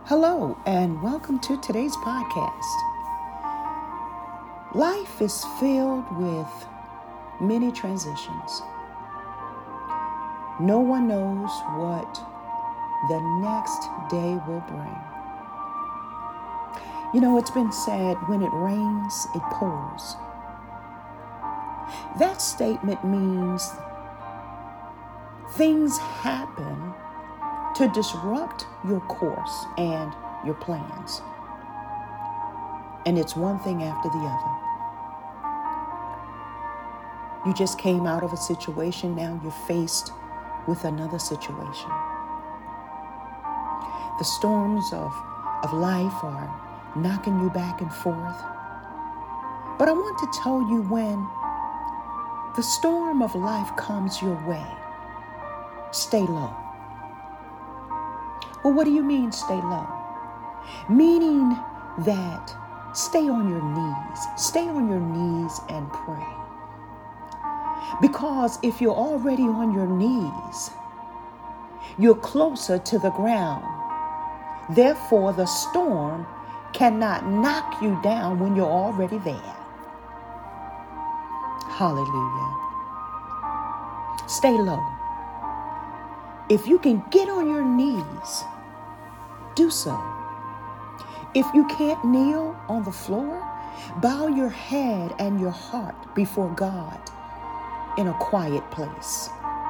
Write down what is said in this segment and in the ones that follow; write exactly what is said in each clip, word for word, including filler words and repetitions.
Hello, and welcome to today's podcast. Life is filled with many transitions. No one knows what the next day will bring. You know, it's been said, when it rains, it pours. That statement means things happen to disrupt your course and your plans. And it's one thing after the other. You just came out of a situation, now you're faced with another situation. The storms of, of life are knocking you back and forth. But I want to tell you, when the storm of life comes your way, stay low. Well, what do you mean stay low? Meaning that stay on your knees. Stay on your knees and pray. Because if you're already on your knees, you're closer to the ground. Therefore, the storm cannot knock you down when you're already there. Hallelujah. Stay low. If you can get on your knees, do so. If you can't kneel on the floor, bow your head and your heart before God in a quiet place.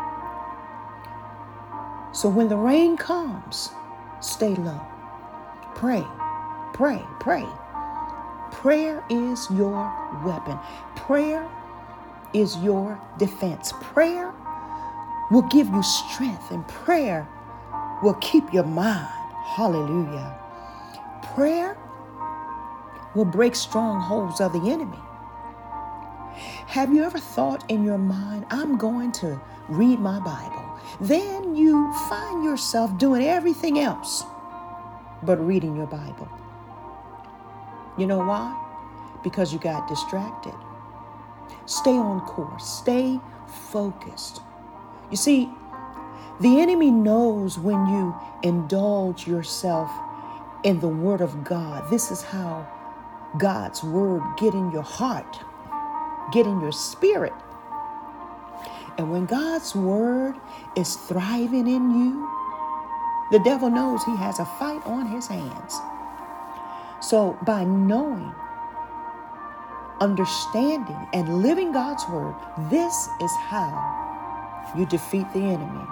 So when the rain comes, stay low. Pray, pray, pray. Prayer is your weapon. Prayer is your defense. Prayer will give you strength, and prayer will keep your mind. Hallelujah. Prayer will break strongholds of the enemy. Have you ever thought in your mind, I'm going to read my Bible? Then you find yourself doing everything else but reading your Bible. You know why? Because you got distracted. Stay on course. Stay focused. You see, the enemy knows when you indulge yourself in the Word of God. This is how God's Word get in your heart, get in your spirit. And when God's Word is thriving in you, the devil knows he has a fight on his hands. So by knowing, understanding, and living God's Word, this is how you defeat the enemy.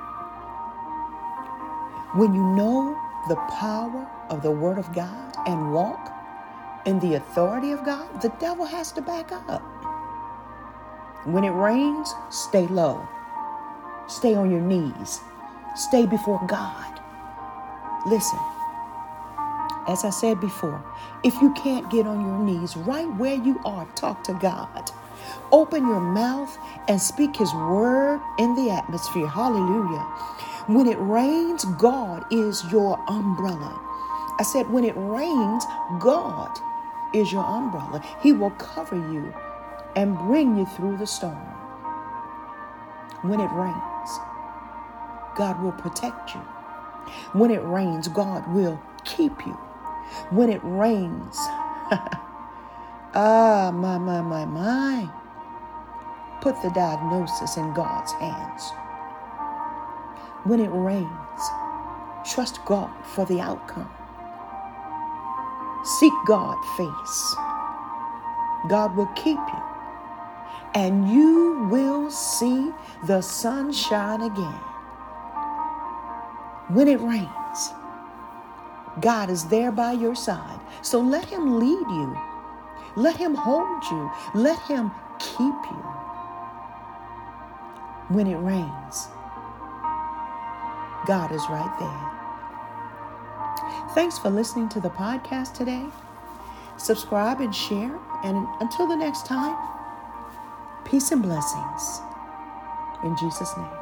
When you know the power of the Word of God and walk in the authority of God, the devil has to back up. When it rains, stay low. Stay on your knees. Stay before God. Listen, as I said before, if you can't get on your knees, right where you are, talk to God. Open your mouth and speak His word in the atmosphere. Hallelujah. When it rains, God is your umbrella. I said, when it rains, God is your umbrella. He will cover you and bring you through the storm. When it rains, God will protect you. When it rains, God will keep you. When it rains, ah, my, my, my, my. Put the diagnosis in God's hands. When it rains, trust God for the outcome. Seek God's face. God will keep you. And you will see the sun shine again. When it rains, God is there by your side. So let Him lead you. Let Him hold you. Let Him keep you. When it rains, God is right there. Thanks for listening to the podcast today. Subscribe and share. And until the next time, peace and blessings. In Jesus' name.